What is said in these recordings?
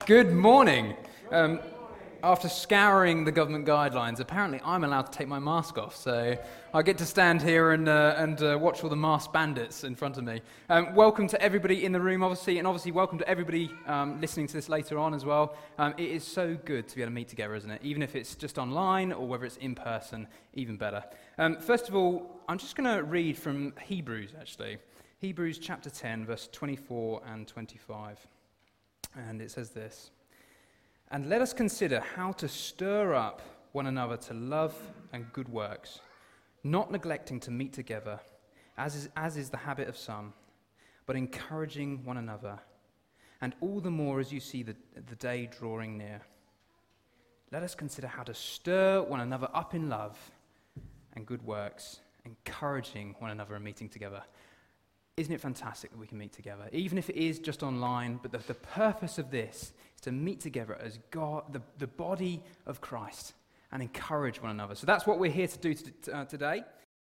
Good morning. After scouring the government guidelines, apparently I'm allowed to take my mask off, so I get to stand here and watch all the masked bandits in front of me. Welcome to everybody in the room, obviously, and obviously welcome to everybody listening to this later on as well. It is so good to be able to meet together, isn't it? Even if it's just online or whether it's in person, even better. First of all, I'm just going to read from Hebrews, actually. Hebrews chapter 10, verse 24 and 25. And it says this: "And let us consider how to stir up one another to love and good works, not neglecting to meet together, as is the habit of some, but encouraging one another, and all the more as you see the day drawing near. Let us consider how to stir one another up in love and good works, encouraging one another and meeting together." Isn't it fantastic that we can meet together, even if it is just online? But the purpose of this is to meet together as God, the body of Christ, and encourage one another. So that's what we're here to do today.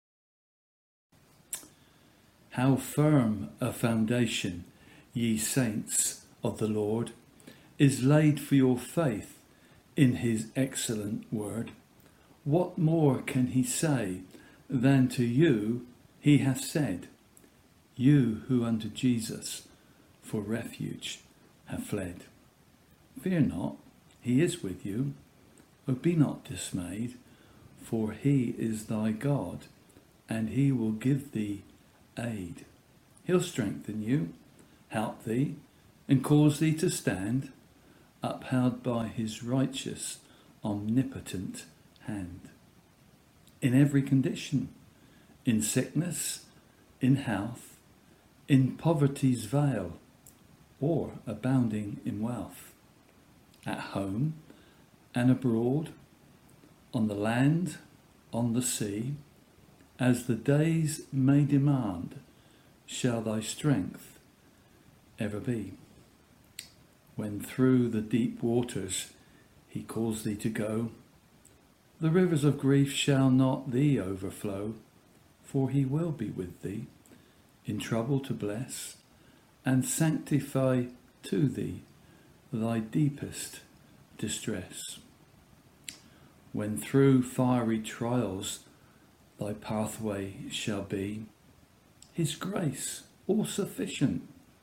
How firm a foundation, ye saints of the Lord, is laid for your faith in his excellent word. What more can he say than to you he hath said? You who unto Jesus for refuge have fled. Fear not, he is with you. O be not dismayed, for he is thy God, and he will give thee aid. He'll strengthen you, help thee, and cause thee to stand, upheld by his righteous, omnipotent hand. In every condition, in sickness, in health, in poverty's veil, or abounding in wealth, at home and abroad, on the land, on the sea, as the days may demand, shall thy strength ever be. When through the deep waters he calls thee to go, the rivers of grief shall not thee overflow, for he will be with thee, in trouble to bless, and sanctify to thee thy deepest distress. When through fiery trials thy pathway shall be, his grace all sufficient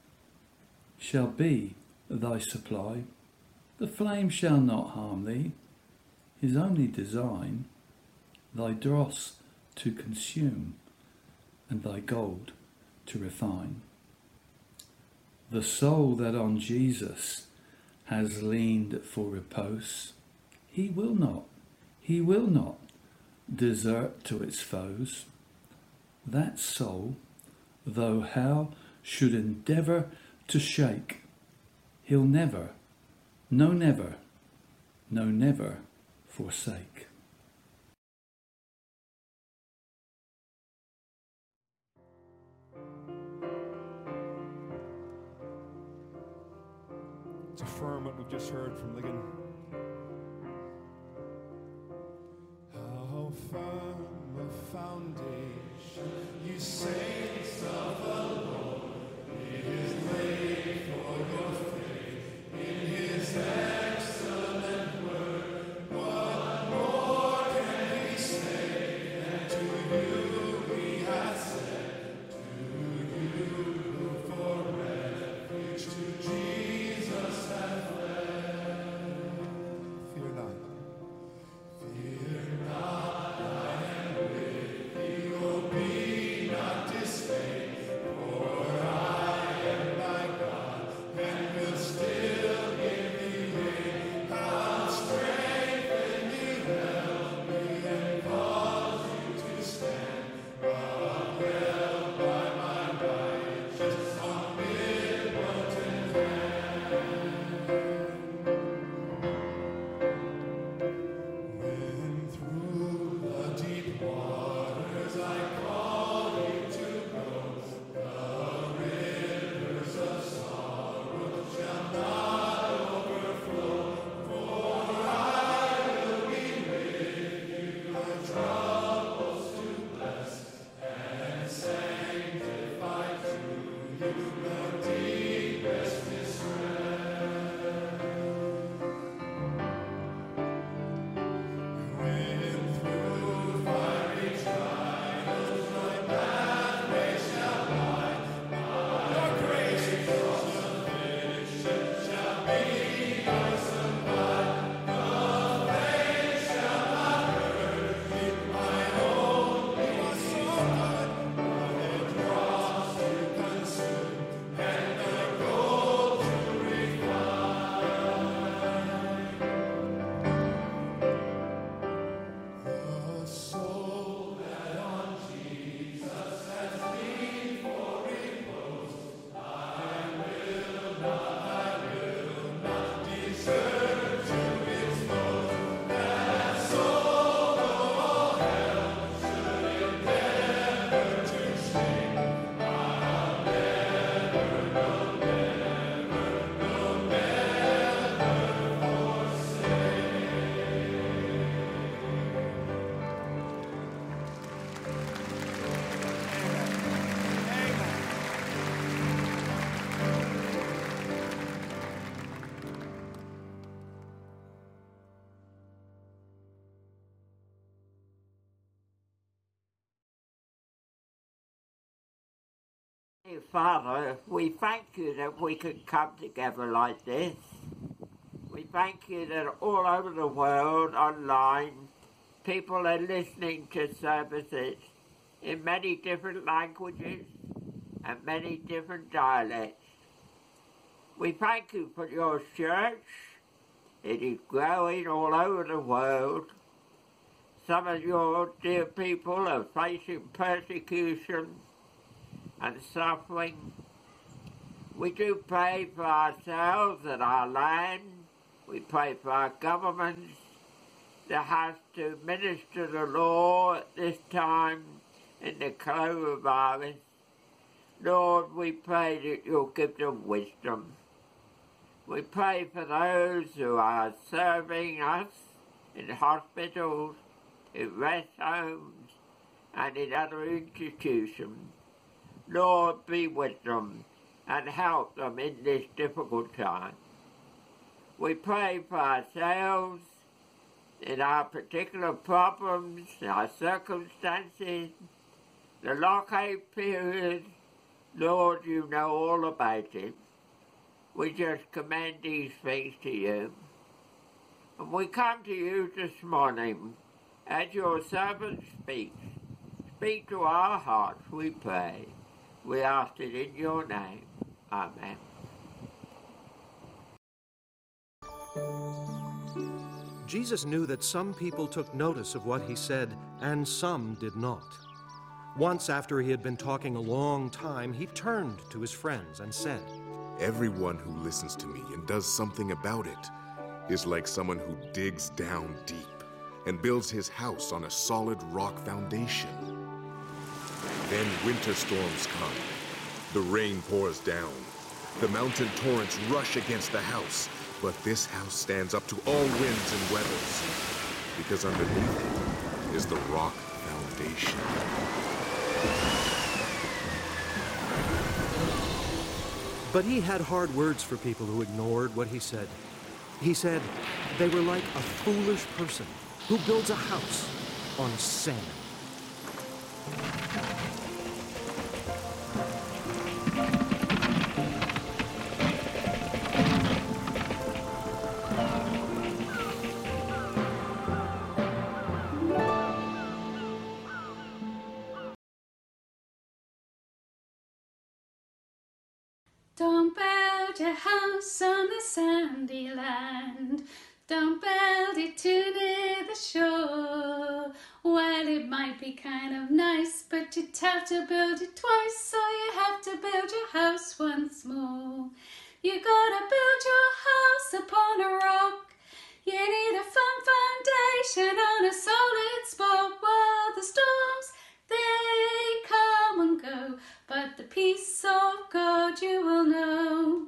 shall be thy supply. The flame shall not harm thee, his only design, thy dross to consume, and thy gold to refine. The soul that on Jesus has leaned for repose, he will not desert to its foes. That soul, though hell should endeavour to shake, he'll never, no never forsake. To affirm what we've just heard from Ligon. How firm a foundation, you saints of the Lord, it is laid for your faith in his excellent word. What more can he say than to you we have said, to you who for refuge to Jesus have fled? Hey, Father, we thank you that we can come together like this. We thank you that all over the world, online, people are listening to services in many different languages and many different dialects. We thank you for your church. It is growing all over the world. Some of your dear people are facing persecution and suffering. We do pray for ourselves and our land. We pray for our governments that has to minister the law at this time in the coronavirus. Lord, we pray that you'll give them wisdom. We pray for those who are serving us in hospitals, in rest homes, and in other institutions. Lord, be with them and help them in this difficult time. We pray for ourselves in our particular problems, our circumstances, the blockade period. Lord, you know all about it. We just commend these things to you. And we come to you this morning as your servant speaks. Speak to our hearts, we pray. We ask it in your name. Amen. Jesus knew that some people took notice of what he said, and some did not. Once after he had been talking a long time, he turned to his friends and said, "Everyone who listens to me and does something about it is like someone who digs down deep and builds his house on a solid rock foundation. Then winter storms come, the rain pours down, the mountain torrents rush against the house, but this house stands up to all winds and weathers, because underneath it is the rock foundation." But he had hard words for people who ignored what he said. He said they were like a foolish person who builds a house on sand. Don't build your house on the sandy land. Don't build it too near the shore. Well, it might be kind of nice, but you'd have to build it twice, so you have to build your house once more. You gotta build your house upon a rock. You need a firm foundation on a solid spot. Well, the storms, they come and go, but the peace of God you will know.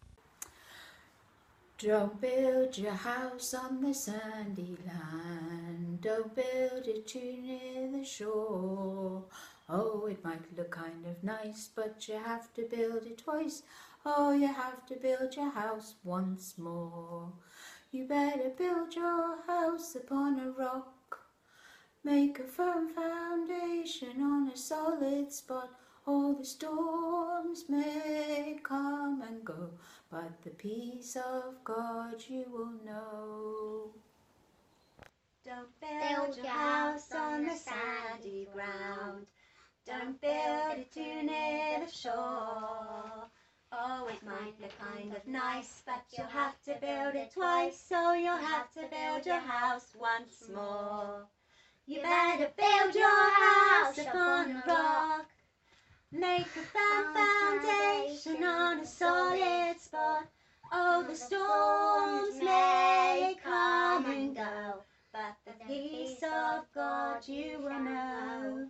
Don't build your house on the sandy land. Don't build it too near the shore. Oh, it might look kind of nice, but you have to build it twice. Oh, you have to build your house once more. You better build your house upon a rock. Make a firm foundation on a solid spot. All the storms may come and go, but the peace of God you will know. Don't build your house on the sandy ground. Don't build it too near the shore. Oh, it might look kind of nice, but you'll have to build it twice, so you'll have to build your house once more. You better build your house upon a rock. Make a firm foundation on a solid spot. Oh, the storms may come and go, but the peace of God you will know.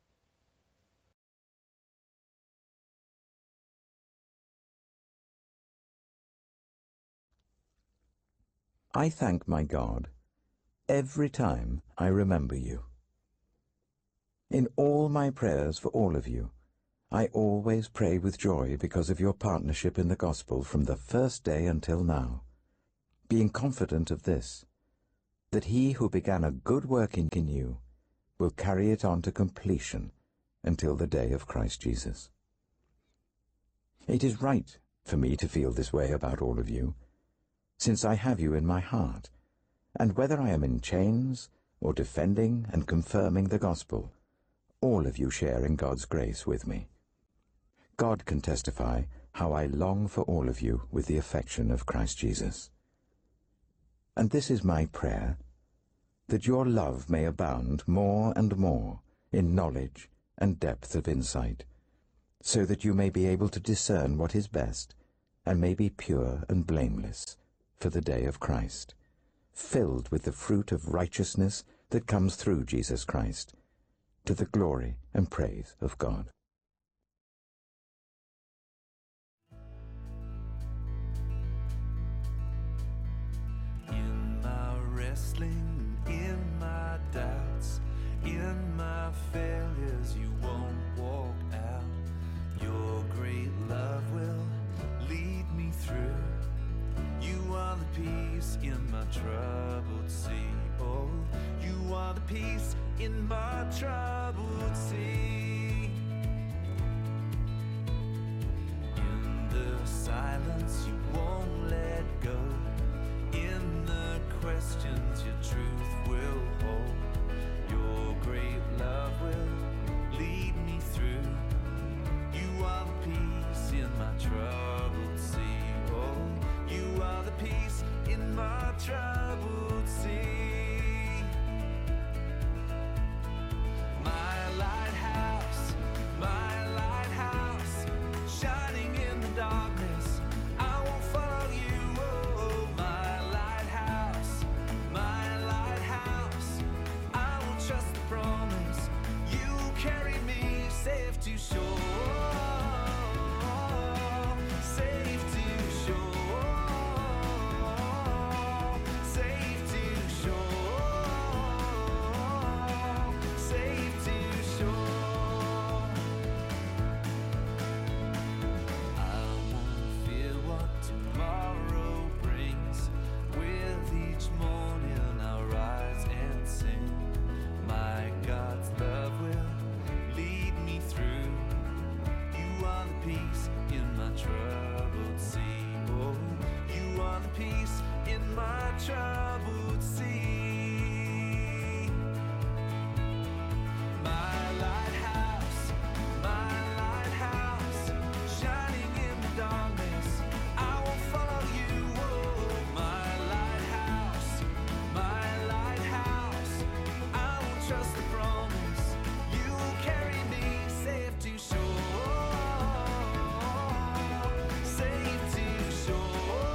I thank my God every time I remember you. In all my prayers for all of you, I always pray with joy because of your partnership in the gospel from the first day until now, being confident of this, that he who began a good work in you will carry it on to completion until the day of Christ Jesus. It is right for me to feel this way about all of you, since I have you in my heart, and whether I am in chains or defending and confirming the gospel, all of you share in God's grace with me. God can testify how I long for all of you with the affection of Christ Jesus. And this is my prayer, that your love may abound more and more in knowledge and depth of insight, so that you may be able to discern what is best, and may be pure and blameless for the day of Christ, filled with the fruit of righteousness that comes through Jesus Christ, to the glory and praise of God. In my wrestling, in my doubts, in my failures, you won't walk out. Your great love will lead me through. You are the peace in my troubled sea. Oh, you are the peace in my troubled sea. In the silence, you won't let go. In the questions, your truth will hold. Your great love will lead me through. You are the peace in my troubled sea. Oh, you are the peace in my troubled sea. My lighthouse, shining in the darkness, I won't follow you. Oh, my lighthouse, I will trust the promise. You carry me safe to shore. Troubled sea. My lighthouse, shining in the darkness, I will follow you. Oh, my lighthouse, I will trust the promise. You will carry me safe to shore, safe to shore.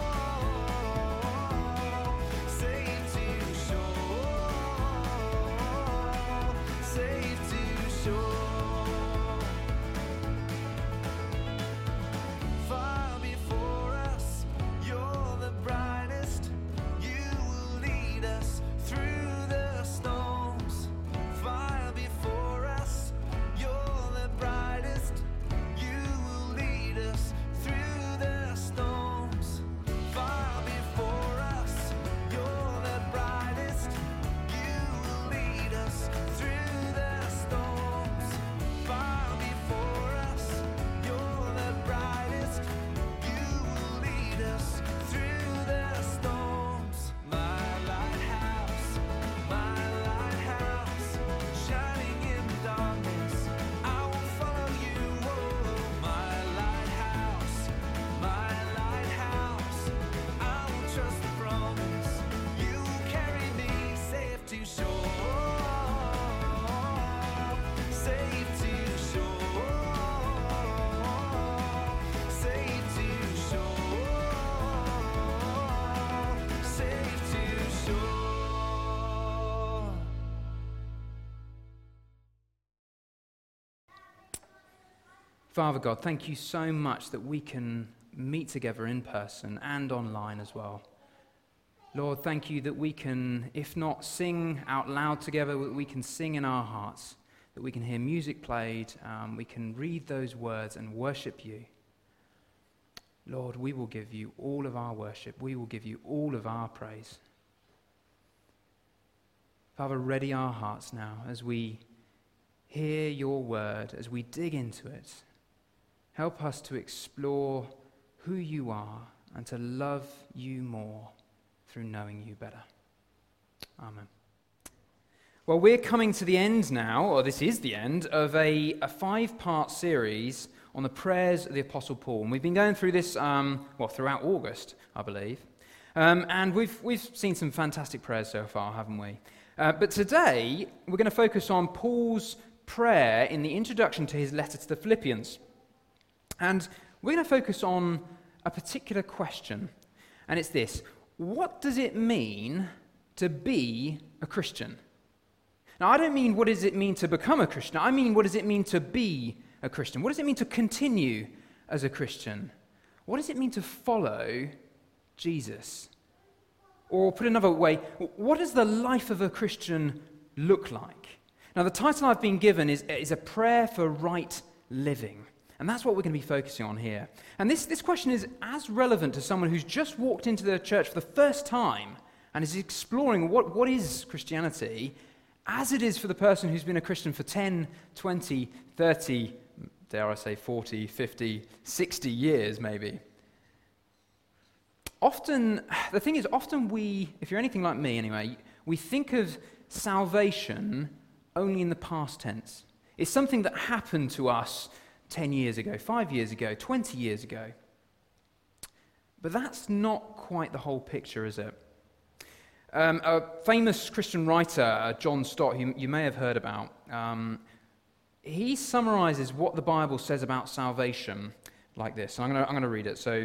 Father God, thank you so much that we can meet together in person and online as well. Lord, thank you that we can, if not sing out loud together, we can sing in our hearts, that we can hear music played, we can read those words and worship you. Lord, we will give you all of our worship. We will give you all of our praise. Father, ready our hearts now as we hear your word, as we dig into it. Help us to explore who you are and to love you more through knowing you better. Amen. Well, we're coming to the end now, or this is the end, of a 5-part series on the prayers of the Apostle Paul. And we've been going through this, throughout August, I believe. And we've seen some fantastic prayers so far, haven't we? But today, we're going to focus on Paul's prayer in the introduction to his letter to the Philippians. And we're going to focus on a particular question, and it's this: what does it mean to be a Christian? Now, I don't mean what does it mean to become a Christian. I mean, what does it mean to be a Christian? What does it mean to continue as a Christian? What does it mean to follow Jesus? Or put another way, what does the life of a Christian look like? Now, the title I've been given is a prayer for right living. And that's what we're going to be focusing on here. And this question is as relevant to someone who's just walked into the church for the first time and is exploring what is Christianity, as it is for the person who's been a Christian for 10, 20, 30, dare I say 40, 50, 60 years maybe. Often we, if you're anything like me anyway, we think of salvation only in the past tense. It's something that happened to us 10 years ago, 5 years ago, 20 years ago. But that's not quite the whole picture, is it? A famous Christian writer, John Stott, who you may have heard about, he summarizes what the Bible says about salvation like this. And I'm going to read it. So,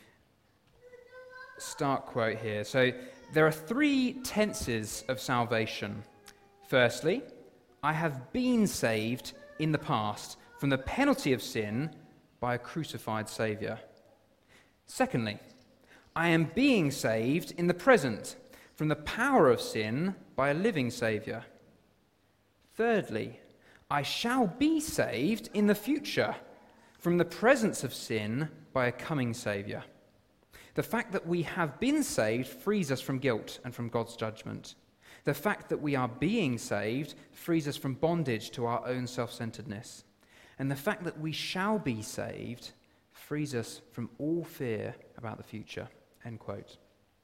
start quote here. So, there are 3 tenses of salvation. Firstly, I have been saved in the past from the penalty of sin by a crucified Saviour. Secondly, I am being saved in the present from the power of sin by a living Saviour. Thirdly, I shall be saved in the future from the presence of sin by a coming Saviour. The fact that we have been saved frees us from guilt and from God's judgment. The fact that we are being saved frees us from bondage to our own self-centeredness. And the fact that we shall be saved frees us from all fear about the future. End quote.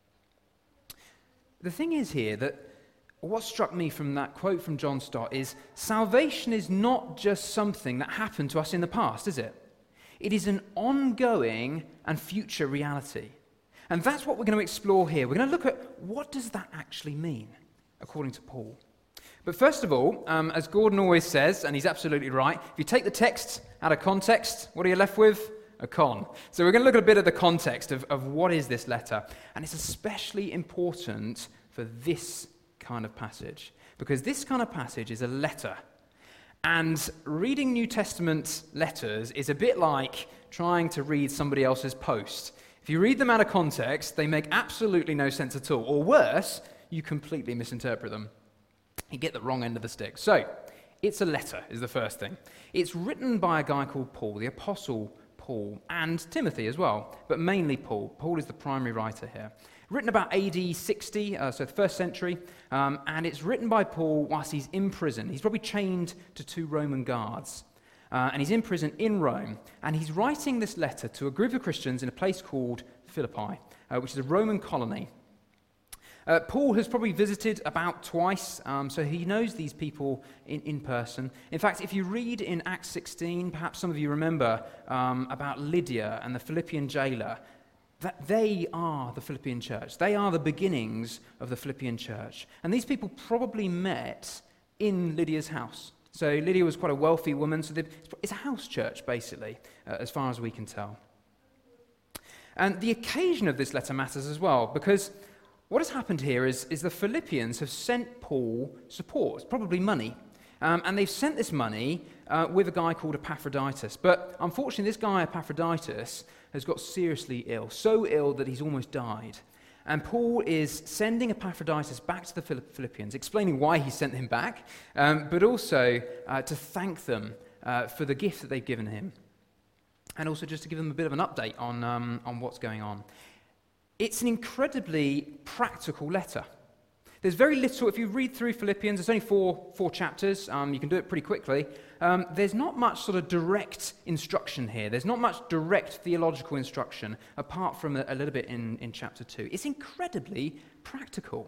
The thing is here that what struck me from that quote from John Stott is salvation is not just something that happened to us in the past, is it? It is an ongoing and future reality. And that's what we're going to explore here. We're going to look at what does that actually mean, according to Paul. But first of all, as Gordon always says, and he's absolutely right, if you take the text out of context, what are you left with? A con. So we're going to look at a bit of the context of what is this letter. And it's especially important for this kind of passage, because this kind of passage is a letter. And reading New Testament letters is a bit like trying to read somebody else's post. If you read them out of context, they make absolutely no sense at all. Or worse, you completely misinterpret them. You get the wrong end of the stick. So, it's a letter, is the first thing. It's written by a guy called Paul, the Apostle Paul, and Timothy as well, but mainly Paul. Paul is the primary writer here. Written about AD 60, so the 1st century, and it's written by Paul whilst he's in prison. He's probably chained to 2 Roman guards, and he's in prison in Rome, and he's writing this letter to a group of Christians in a place called Philippi, which is a Roman colony. Paul has probably visited about twice, so he knows these people in person. In fact, if you read in Acts 16, perhaps some of you remember about Lydia and the Philippian jailer, that they are the Philippian church. They are the beginnings of the Philippian church. And these people probably met in Lydia's house. So Lydia was quite a wealthy woman, so it's a house church, basically, as far as we can tell. And the occasion of this letter matters as well, because what has happened here is the Philippians have sent Paul support, probably money. And they've sent this money with a guy called Epaphroditus. But unfortunately, this guy, Epaphroditus, has got seriously ill, so ill that he's almost died. And Paul is sending Epaphroditus back to the Philippians, explaining why he sent him back, but also to thank them for the gift that they've given him. And also just to give them a bit of an update on what's going on. It's an incredibly practical letter. There's very little, if you read through Philippians, it's only four chapters, you can do it pretty quickly. There's not much sort of direct instruction here. There's not much direct theological instruction, apart from a little bit in chapter 2. It's incredibly practical.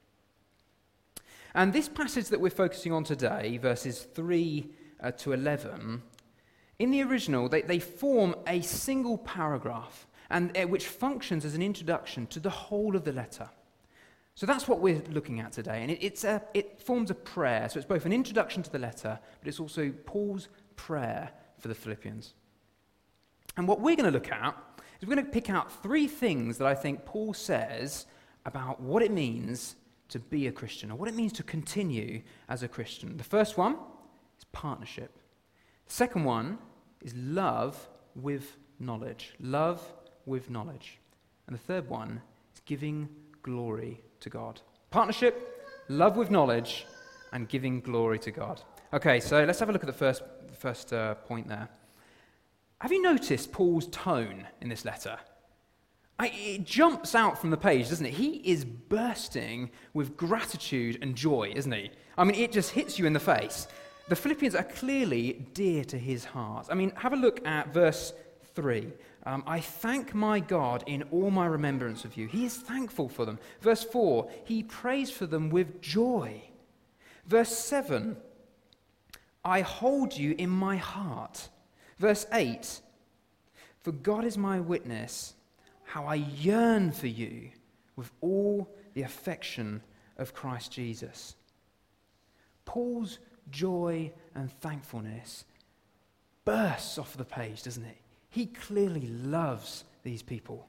And this passage that we're focusing on today, verses 3 to 11, in the original, they form a single paragraph, and which functions as an introduction to the whole of the letter. So that's what we're looking at today, and it forms a prayer. So it's both an introduction to the letter, but it's also Paul's prayer for the Philippians. And what we're going to look at is we're going to pick out 3 things that I think Paul says about what it means to be a Christian, or what it means to continue as a Christian. The first one is partnership. The second one is love with knowledge. Love with knowledge. And the third one is giving glory to God. Partnership, love with knowledge, and giving glory to God. Okay, so let's have a look at the first point there. Have you noticed Paul's tone in this letter? It jumps out from the page, doesn't it? He is bursting with gratitude and joy, isn't he? I mean, it just hits you in the face. The Philippians are clearly dear to his heart. I mean, have a look at verse 3. I thank my God in all my remembrance of you. He is thankful for them. Verse 4, he prays for them with joy. Verse 7, I hold you in my heart. Verse 8, for God is my witness, how I yearn for you with all the affection of Christ Jesus. Paul's joy and thankfulness bursts off the page, doesn't it? He clearly loves these people.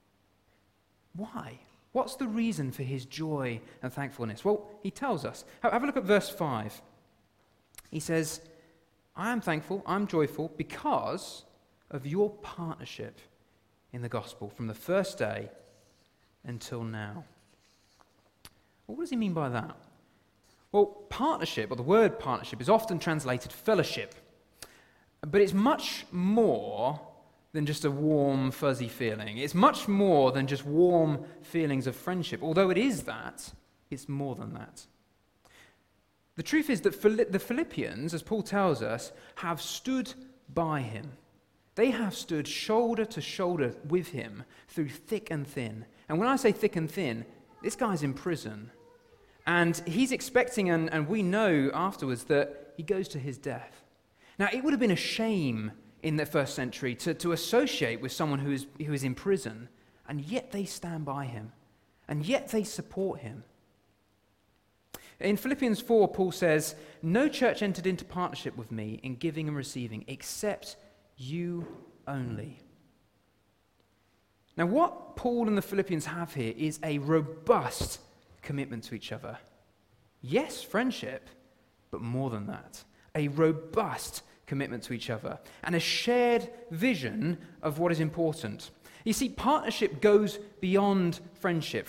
Why? What's the reason for his joy and thankfulness? Well, he tells us. Have a look at verse 5. He says, I am thankful, I'm joyful because of your partnership in the gospel from the first day until now. Well, what does he mean by that? Well, partnership, or the word partnership, is often translated fellowship. But it's much more than just a warm, fuzzy feeling. It's much more than just warm feelings of friendship. Although it is that, it's more than that. The truth is that the Philippians, as Paul tells us, have stood by him. They have stood shoulder to shoulder with him through thick and thin. And when I say thick and thin, this guy's in prison. And he's expecting, and we know afterwards, that he goes to his death. Now, it would have been a shame in the first century to associate with someone who is in prison, and yet they stand by him, and yet they support him. In Philippians 4, Paul says, no church entered into partnership with me in giving and receiving, except you only. Now, what Paul and the Philippians have here is a robust commitment to each other. Yes, friendship, but more than that. A robust commitment to each other and a shared vision of what is important. You see, partnership goes beyond friendship.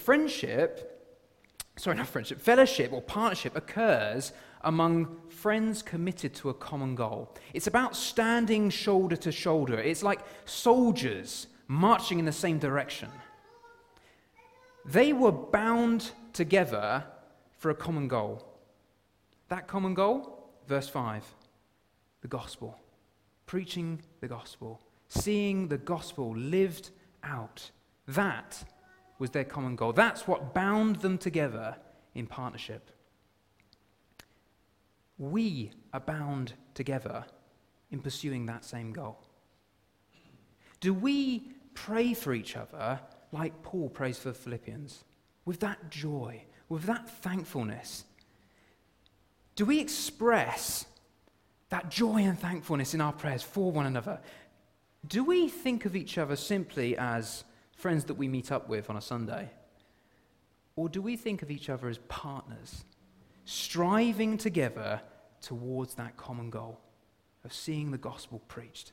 Fellowship or partnership occurs among friends committed to a common goal. It's about standing shoulder to shoulder. It's like soldiers marching in the same direction. They were bound together for a common goal. That common goal, verse 5, the gospel. Preaching the gospel. Seeing the gospel lived out. That was their common goal. That's what bound them together in partnership. We are bound together in pursuing that same goal. Do we pray for each other like Paul prays for the Philippians? With that joy, with that thankfulness? Do we express that joy and thankfulness in our prayers for one another? Do we think of each other simply as friends that we meet up with on a Sunday? Or do we think of each other as partners, striving together towards that common goal of seeing the gospel preached?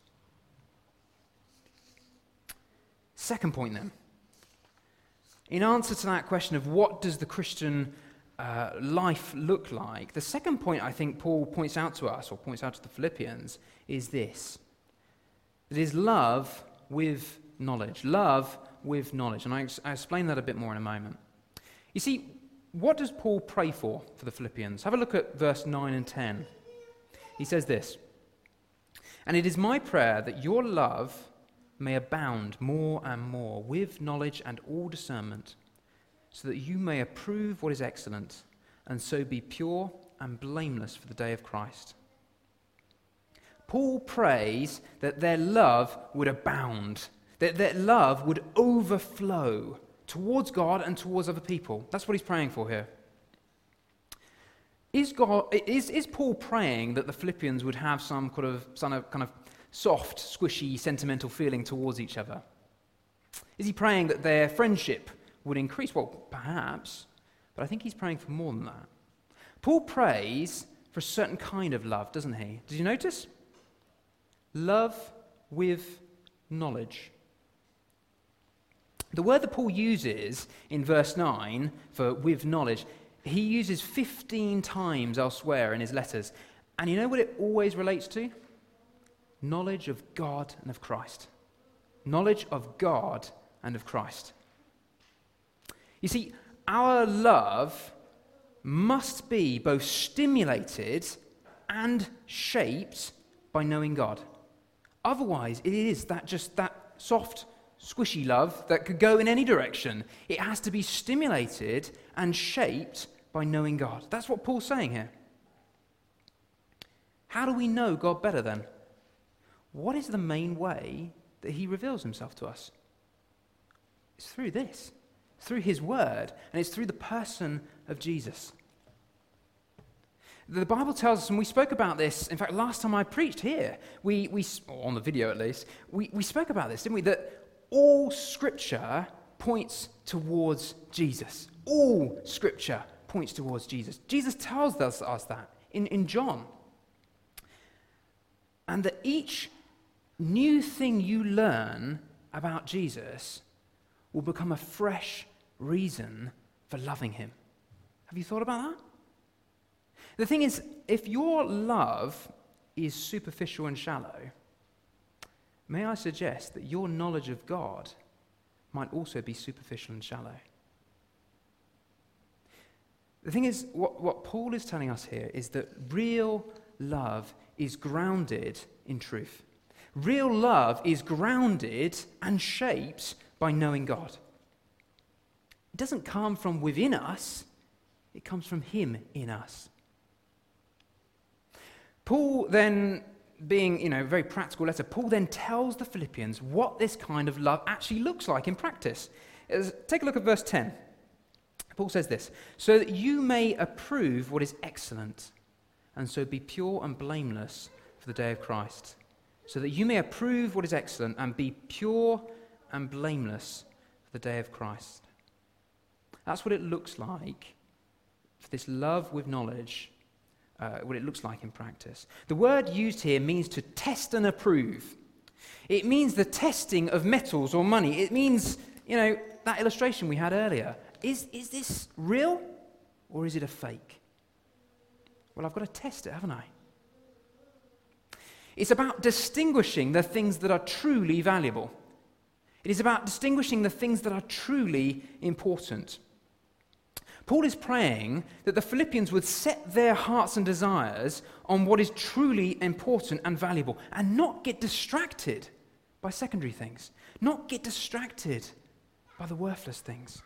Second point then. In answer to that question of what does the Christian life look like, the second point I think Paul points out to us, or points out to the Philippians, is this. It is love with knowledge. Love with knowledge. And I explain that a bit more in a moment. You see, what does Paul pray for the Philippians? Have a look at verse 9 and 10. He says this, "And it is my prayer that your love may abound more and more with knowledge and all discernment, so that you may approve what is excellent, and so be pure and blameless for the day of Christ." Paul prays that their love would abound, that their love would overflow towards God and towards other people. That's what he's praying for here. Is Paul praying that the Philippians would have some kind of soft, squishy, sentimental feeling towards each other? Is he praying that their friendship would increase? Well, perhaps, but I think he's praying for more than that. Paul prays for a certain kind of love, doesn't he? Did you notice? Love with knowledge. The word that Paul uses in verse 9 for with knowledge, he uses 15 times elsewhere in his letters. And you know what it always relates to? Knowledge of God and of Christ. Knowledge of God and of Christ. You see, our love must be both stimulated and shaped by knowing God. Otherwise, it is that soft, squishy love that could go in any direction. It has to be stimulated and shaped by knowing God. That's what Paul's saying here. How do we know God better then? What is the main way that he reveals himself to us? It's through this. It's through his word, and it's through the person of Jesus. The Bible tells us, and we spoke about this, in fact, last time I preached here, or on the video at least, we spoke about this, didn't we? That all Scripture points towards Jesus. All Scripture points towards Jesus. Jesus tells us that in John. And that each new thing you learn about Jesus will become a fresh reason for loving him. Have you thought about that? The thing is, if your love is superficial and shallow, may I suggest that your knowledge of God might also be superficial and shallow. The thing is, what Paul is telling us here is that real love is grounded in truth. Real love is grounded and shaped by knowing God. It doesn't come from within us, it comes from him in us. Paul then, being a very practical letter, Paul then tells the Philippians what this kind of love actually looks like in practice. Take a look at verse 10. Paul says this, "So that you may approve what is excellent, and so be pure and blameless for the day of Christ. So that you may approve what is excellent and be pure and blameless for the day of Christ." That's what it looks like for this love with knowledge, what it looks like in practice. The word used here means to test and approve. It means the testing of metals or money. It means, that illustration we had earlier. Is this real or is it a fake? Well, I've got to test it, haven't I? It's about distinguishing the things that are truly valuable. It is about distinguishing the things that are truly important. Paul is praying that the Philippians would set their hearts and desires on what is truly important and valuable and not get distracted by secondary things, not get distracted by the worthless things.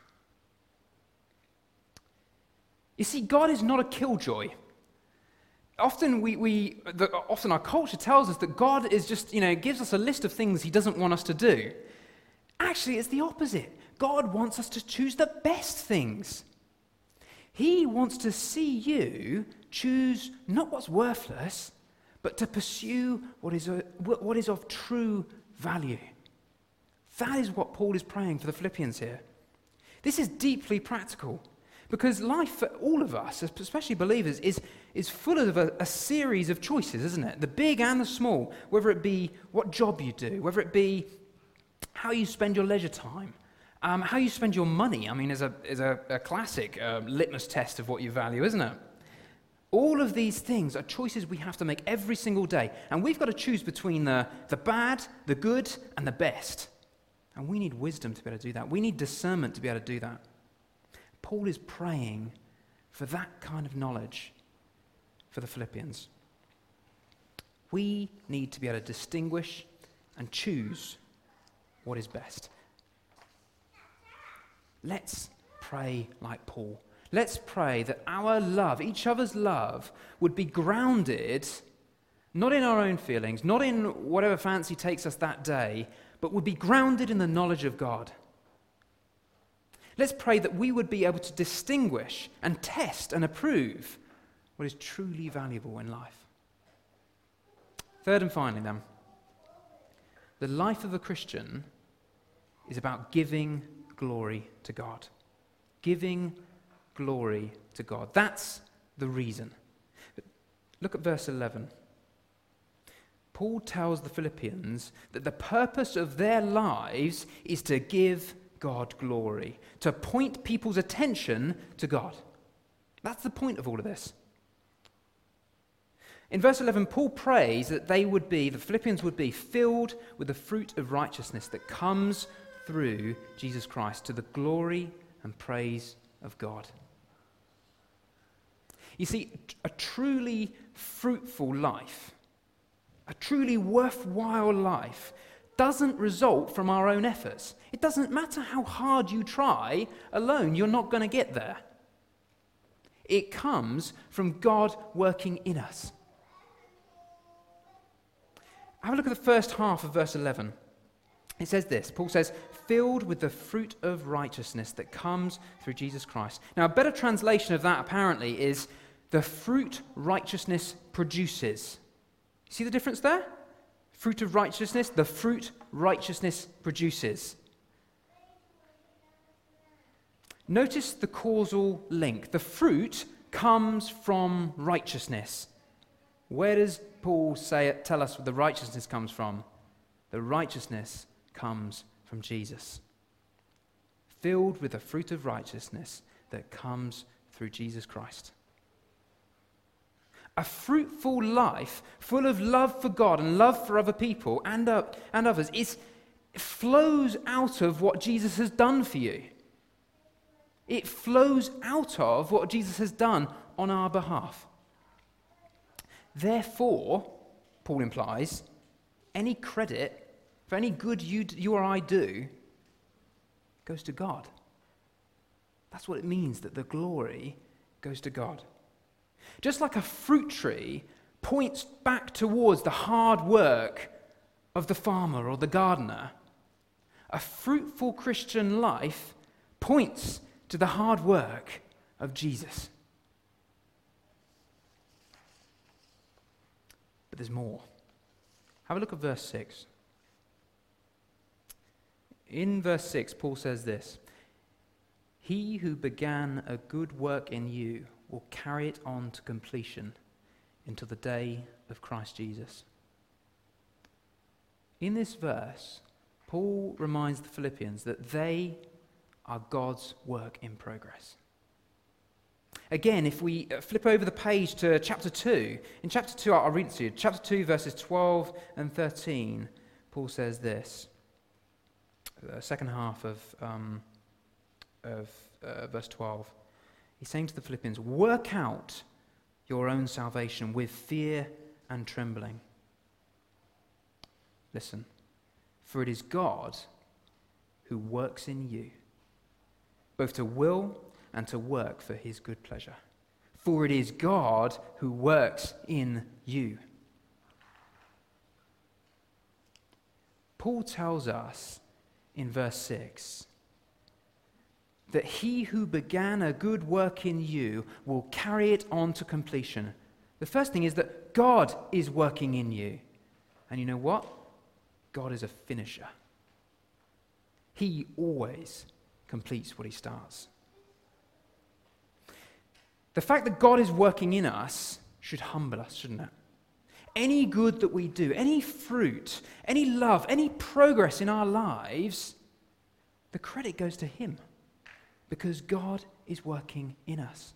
You see, God is not a killjoy. Often often our culture tells us that God is just, gives us a list of things he doesn't want us to do. Actually, it's the opposite. God wants us to choose the best things. He wants to see you choose not what's worthless, but to pursue what is of true value. That is what Paul is praying for the Philippians here. This is deeply practical, because life for all of us, especially believers, is full of a series of choices, isn't it? The big and the small, whether it be what job you do, whether it be how you spend your leisure time, how you spend your money. I mean, is a classic litmus test of what you value, isn't it? All of these things are choices we have to make every single day, and we've got to choose between the bad, the good, and the best. And we need wisdom to be able to do that. We need discernment to be able to do that. Paul is praying for that kind of knowledge for the Philippians. We need to be able to distinguish and choose what is best. Let's pray like Paul. Let's pray that our love, each other's love, would be grounded not in our own feelings, not in whatever fancy takes us that day, but would be grounded in the knowledge of God. Let's pray that we would be able to distinguish and test and approve what is truly valuable in life. Third and finally then, the life of a Christian is about giving glory to God. Giving glory to God. That's the reason. Look at verse 11. Paul tells the Philippians that the purpose of their lives is to give God glory, to point people's attention to God. That's the point of all of this. In verse 11, Paul prays that the Philippians would be filled with the fruit of righteousness that comes through Jesus Christ to the glory and praise of God. You see, a truly fruitful life, a truly worthwhile life, doesn't result from our own efforts. It doesn't matter how hard you try alone, you're not going to get there. It comes from God working in us. Have a look at the first half of verse 11. It says this, Paul says, filled with the fruit of righteousness that comes through Jesus Christ. Now, a better translation of that apparently is the fruit righteousness produces. See the difference there? Fruit of righteousness, the fruit righteousness produces. Notice the causal link. The fruit comes from righteousness. Where does Paul tell us where the righteousness comes from? The righteousness comes from Jesus. Filled with the fruit of righteousness that comes through Jesus Christ. A fruitful life full of love for God and love for other people and others flows out of what Jesus has done for you. It flows out of what Jesus has done on our behalf. Therefore, Paul implies, any credit for any good you or I do goes to God. That's what it means that the glory goes to God. Just like a fruit tree points back towards the hard work of the farmer or the gardener, a fruitful Christian life points to the hard work of Jesus. But there's more. Have a look at verse 6. In verse 6, Paul says this, "He who began a good work in you will carry it on to completion until the day of Christ Jesus." In this verse, Paul reminds the Philippians that they are God's work in progress. Again, if we flip over the page to chapter 2, in chapter 2, I'll read it to you. Chapter 2, verses 12 and 13, Paul says this, the second half of verse 12. He's saying to the Philippians, work out your own salvation with fear and trembling. Listen, for it is God who works in you, both to will and to work for his good pleasure. For it is God who works in you. Paul tells us in verse 6 that he who began a good work in you will carry it on to completion. The first thing is that God is working in you. And you know what? God is a finisher. He always completes what he starts. The fact that God is working in us should humble us, shouldn't it? Any good that we do, any fruit, any love, any progress in our lives, the credit goes to him because God is working in us.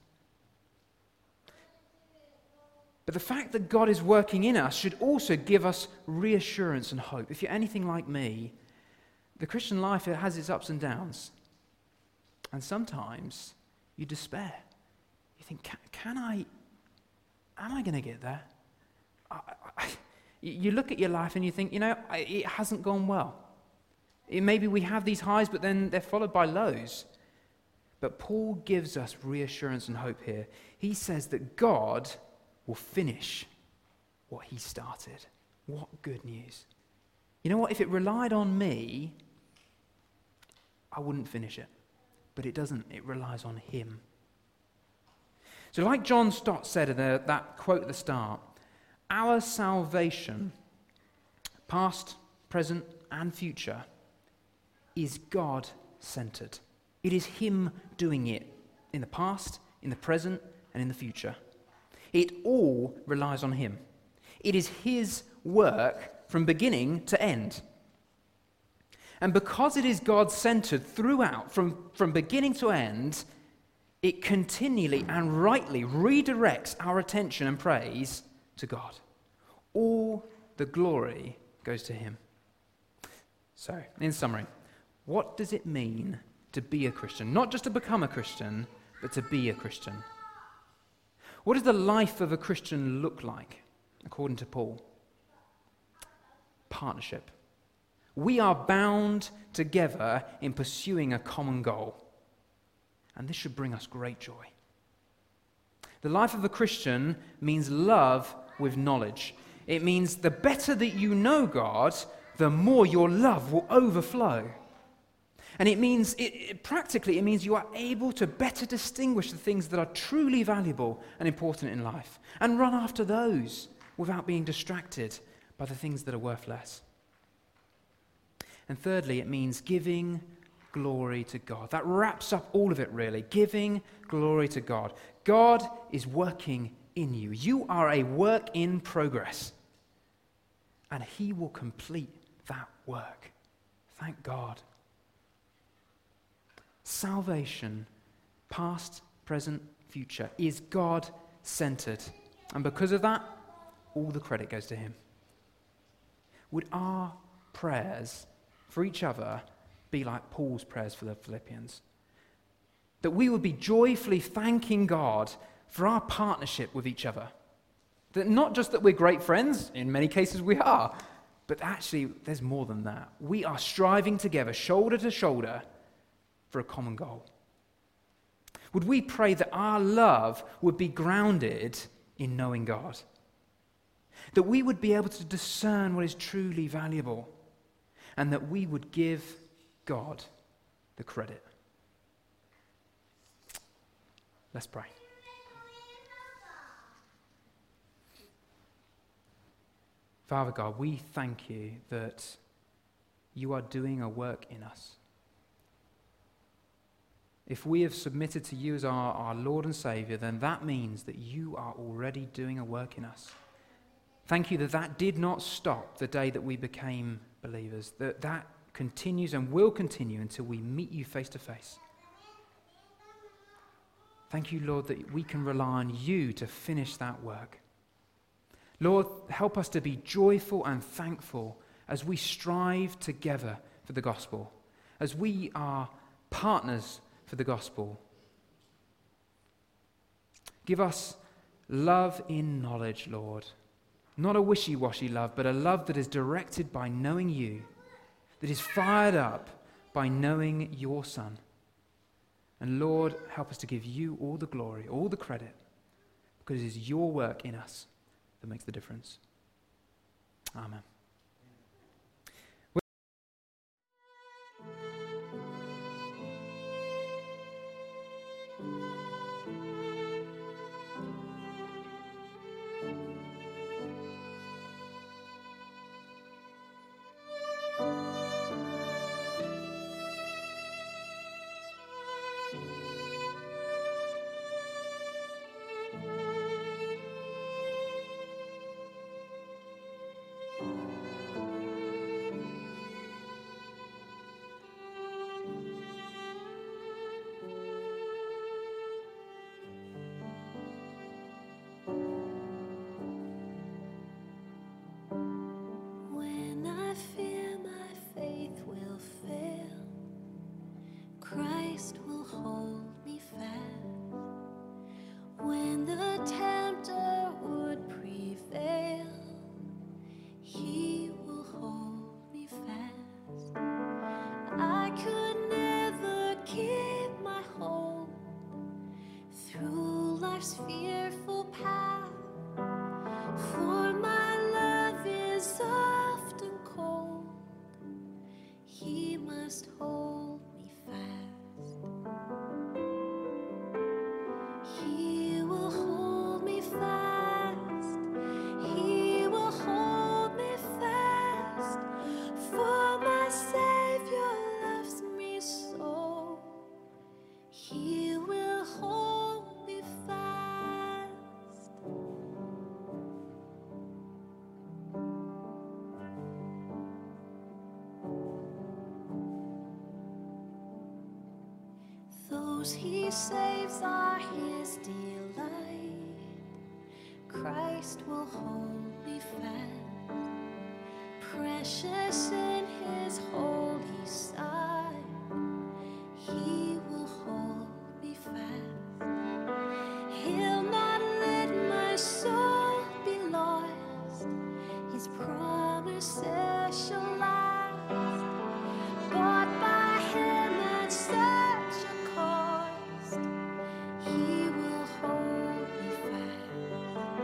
But the fact that God is working in us should also give us reassurance and hope. If you're anything like me, the Christian life, it has its ups and downs. And sometimes you despair. You think, am I going to get there? You look at your life and you think, it hasn't gone well. Maybe we have these highs, but then they're followed by lows. But Paul gives us reassurance and hope here. He says that God will finish what he started. What good news. You know what? If it relied on me, I wouldn't finish it. But it doesn't. It relies on him. So like John Stott said in that quote at the start, our salvation, past, present, and future, is God-centered. It is him doing it in the past, in the present, and in the future. It all relies on him. It is his work from beginning to end. And because it is God-centered throughout, from beginning to end, it continually and rightly redirects our attention and praise to God. All the glory goes to him. So, in summary, what does it mean to be a Christian? Not just to become a Christian, but to be a Christian. What does the life of a Christian look like, according to Paul? Partnership. We are bound together in pursuing a common goal. And this should bring us great joy. The life of a Christian means love with knowledge. It means the better that you know God, the more your love will overflow. And it means, practically, it means you are able to better distinguish the things that are truly valuable and important in life and run after those without being distracted by the things that are worth less. And thirdly, it means giving glory to God. That wraps up all of it, really. Giving glory to God. God is working in you. You are a work in progress. And he will complete that work. Thank God. Salvation, past, present, future, is God-centered. And because of that, all the credit goes to him. Would our prayers for each other be like Paul's prayers for the Philippians? That we would be joyfully thanking God for our partnership with each other. That not just that we're great friends, in many cases we are, but actually there's more than that. We are striving together, shoulder to shoulder, for a common goal. Would we pray that our love would be grounded in knowing God? That we would be able to discern what is truly valuable, and that we would give God the credit. Let's pray. Father God, we thank you that you are doing a work in us. If we have submitted to you as our Lord and Savior, then that means that you are already doing a work in us. Thank you that did not stop the day that we became believers, that continues and will continue until we meet you face to face. Thank you, Lord, that we can rely on you to finish that work. Lord, help us to be joyful and thankful as we strive together for the gospel, as we are partners for the gospel. Give us love in knowledge, Lord. Not a wishy-washy love, but a love that is directed by knowing you, that is fired up by knowing your Son. And Lord, help us to give you all the glory, all the credit, because it is your work in us that makes the difference. Amen. life's fearful path. For my love is often cold, he must hold me fast. He will hold me fast, he will hold me fast, for my Savior loves me so. He will hold me fast. Those he saves are his delight. Christ will hold me fast, precious in his holy sight. He will hold me fast. He'll not let my soul be lost. His promises shall last. Bought by him at such a cost. He will hold me fast.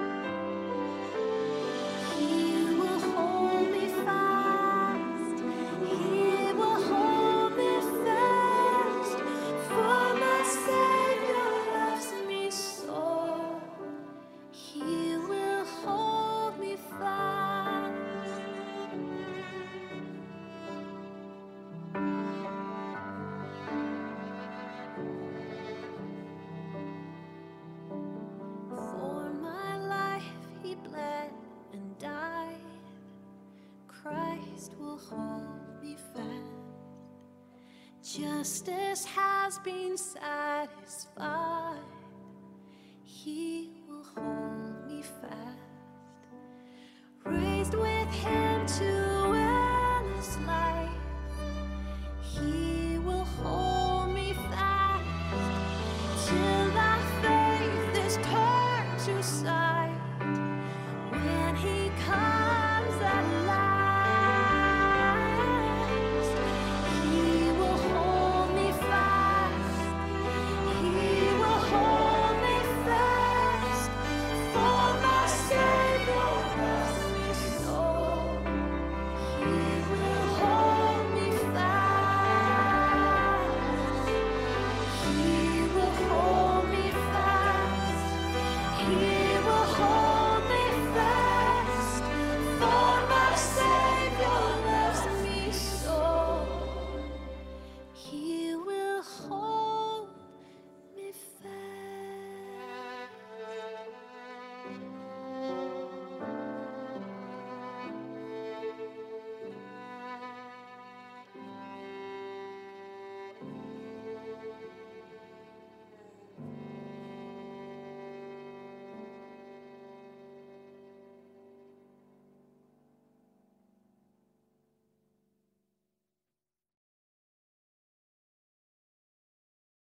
He will hold me fast. He will hold me fast. For my Savior loves me so. He will hold me fast. For my life he bled and died. Christ will hold me fast. Justice has been satisfied. He will hold me fast. Raised with him to